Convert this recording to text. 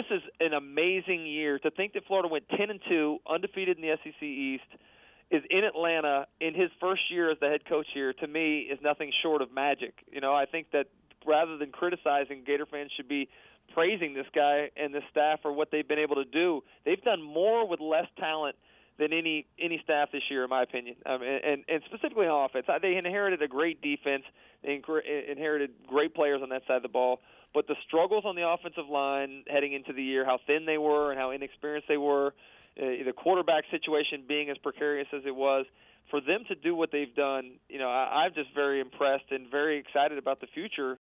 is an amazing year. To think that Florida went 10-2, undefeated in the SEC East, is in Atlanta in his first year as the head coach here, to me, is nothing short of magic. I think that rather than criticizing, Gator fans should be praising this guy and this staff for what they've been able to do. They've done more with less talent than any staff this year, in my opinion, and specifically on offense. They inherited a great defense. They inherited great players on that side of the ball. But the struggles on the offensive line heading into the year, how thin they were and how inexperienced they were, the quarterback situation being as precarious as it was, for them to do what they've done, I'm just very impressed and very excited about the future